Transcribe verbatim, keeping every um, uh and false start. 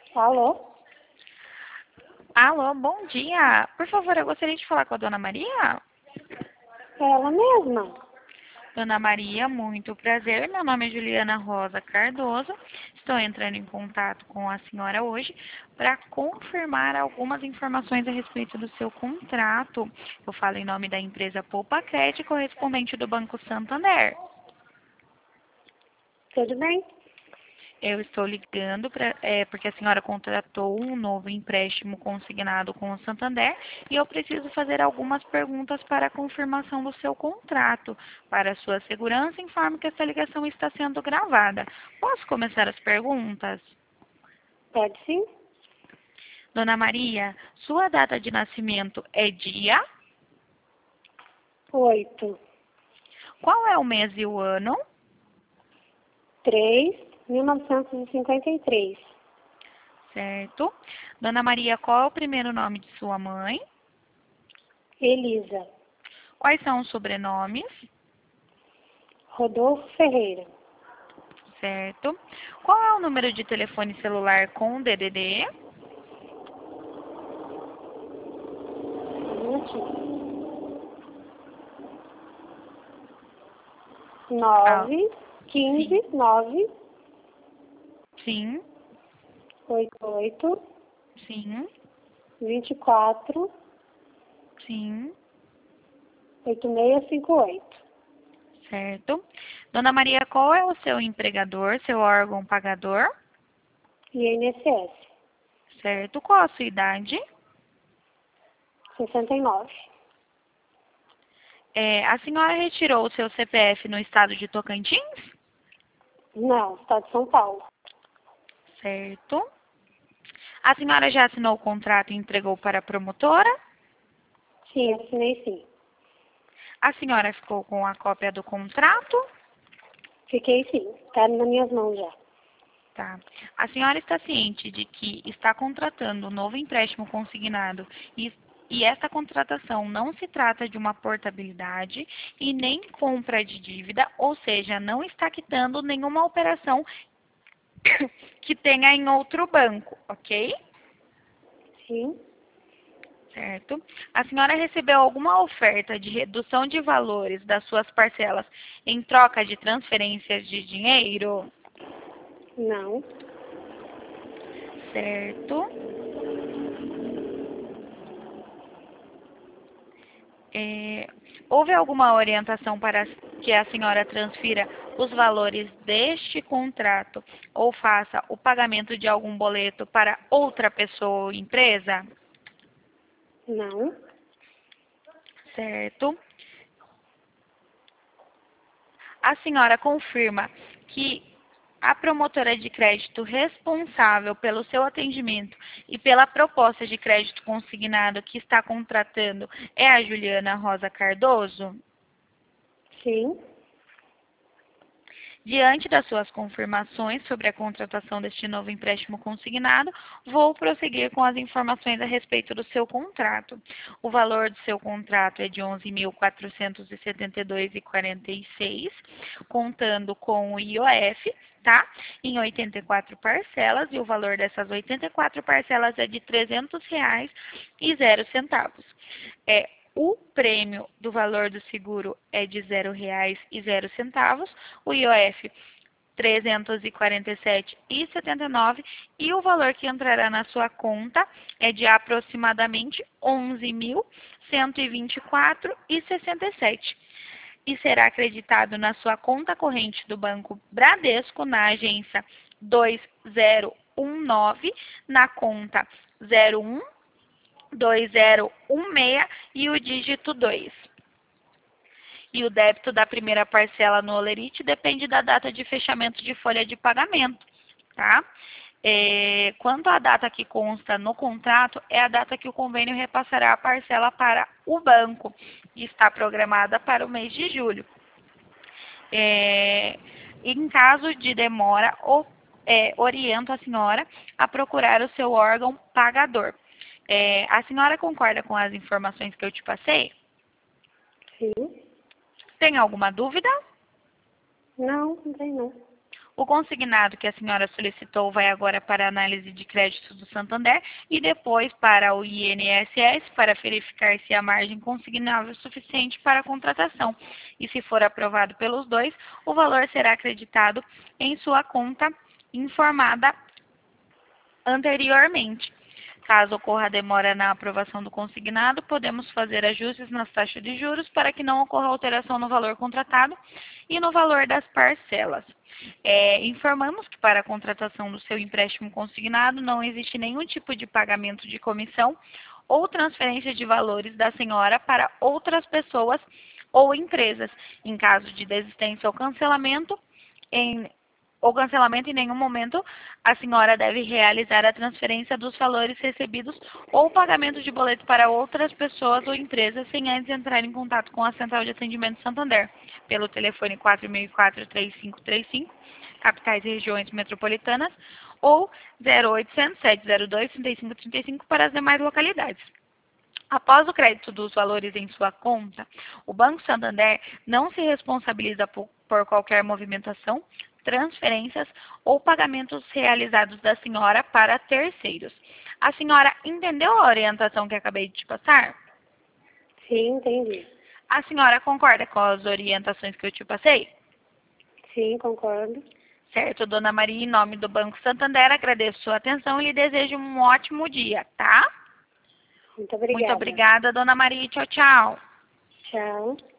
Alô? Alô, bom dia. Por favor, eu gostaria de falar com a Dona Maria. Ela mesma. Dona Maria, muito prazer. Meu nome é Juliana Rosa Cardoso. Estou entrando em contato com a senhora hoje para confirmar algumas informações a respeito do seu contrato. Eu falo em nome da empresa Poupa Crédito, correspondente do Banco Santander. Tudo bem? Eu estou ligando pra, é, porque a senhora contratou um novo empréstimo consignado com o Santander e eu preciso fazer algumas perguntas para a confirmação do seu contrato. Para sua segurança, informe que essa ligação está sendo gravada. Posso começar as perguntas? Pode sim? Dona Maria, sua data de nascimento é dia? Oito. Qual é o mês e o ano? Três, mil novecentos e cinquenta e três. Certo. Dona Maria, qual é o primeiro nome de sua mãe? Elisa. Quais são os sobrenomes? Rodolfo Ferreira. Certo. Qual é o número de telefone celular com D D D? Um minutinho. Nove, quinze, nove, Sim, oito, oito, sim, vinte e quatro, sim, oito seis cinco oito. certo. Dona Maria, qual é o seu empregador, seu órgão pagador? I N S S. Certo. Qual a sua idade? Sessenta e nove. É, a senhora retirou o seu C P F no estado de Tocantins? Não, estado de São Paulo. Certo. A senhora já assinou o contrato e entregou para a promotora? Sim, assinei sim. A senhora ficou com a cópia do contrato? Fiquei sim. Está nas minhas mãos já. Tá. A senhora está ciente de que está contratando um novo empréstimo consignado e, e esta contratação não se trata de uma portabilidade e nem compra de dívida, ou seja, não está quitando nenhuma operação que tenha em outro banco, ok? Sim? Certo. A senhora recebeu alguma oferta de redução de valores das suas parcelas em troca de transferências de dinheiro? Não. Certo. É, houve alguma orientação para que a senhora transfira os valores deste contrato ou faça o pagamento de algum boleto para outra pessoa ou empresa? Não. Certo. A senhora confirma que a promotora de crédito responsável pelo seu atendimento e pela proposta de crédito consignado que está contratando é a Juliana Rosa Cardoso? Sim? Diante das suas confirmações sobre a contratação deste novo empréstimo consignado, vou prosseguir com as informações a respeito do seu contrato. O valor do seu contrato é de onze mil quatrocentos e setenta e dois reais e quarenta e seis centavos, contando com o I O F, tá? Em oitenta e quatro parcelas, e o valor dessas oitenta e quatro parcelas é de trezentos reais e zero centavos. É, o prêmio do valor do seguro é de zero reais e zero centavos, o I O F trezentos e quarenta e sete reais e setenta e nove centavos e o valor que entrará na sua conta é de aproximadamente onze mil cento e vinte e quatro reais e sessenta e sete centavos e será acreditado na sua conta corrente do Banco Bradesco na agência dois zero um nove, na conta zero um dois zero um seis e o dígito dois. E o débito da primeira parcela no Olerite depende da data de fechamento de folha de pagamento, tá? É, quanto à data que consta no contrato, é a data que o convênio repassará a parcela para o banco, e está programada para o mês de julho. É, em caso de demora, ou, é, oriento a senhora a procurar o seu órgão pagador. É, a senhora concorda com as informações que eu te passei? Sim? Tem alguma dúvida? Não, não tem não. O consignado que a senhora solicitou vai agora para a análise de crédito do Santander e depois para o I N S S para verificar se a margem consignável é suficiente para a contratação. E se for aprovado pelos dois, o valor será acreditado em sua conta informada anteriormente. Caso ocorra demora na aprovação do consignado, podemos fazer ajustes nas taxas de juros para que não ocorra alteração no valor contratado e no valor das parcelas. É, informamos que para a contratação do seu empréstimo consignado não existe nenhum tipo de pagamento de comissão ou transferência de valores da senhora para outras pessoas ou empresas. Em caso de desistência ou cancelamento, em ou cancelamento, em nenhum momento a senhora deve realizar a transferência dos valores recebidos ou pagamento de boleto para outras pessoas ou empresas sem antes entrar em contato com a Central de Atendimento Santander, pelo telefone quatro seis quatro, três cinco três cinco, capitais e regiões metropolitanas, ou zero oitocentos, sete zero dois, trinta e cinco trinta e cinco para as demais localidades. Após o crédito dos valores em sua conta, o Banco Santander não se responsabiliza por, por qualquer movimentação, transferências ou pagamentos realizados da senhora para terceiros. A senhora entendeu a orientação que acabei de te passar? Sim, entendi. A senhora concorda com as orientações que eu te passei? Sim, concordo. Certo, dona Maria, em nome do Banco Santander, agradeço sua atenção e lhe desejo um ótimo dia, tá? Muito obrigada. Muito obrigada, dona Maria. Tchau, tchau. Tchau.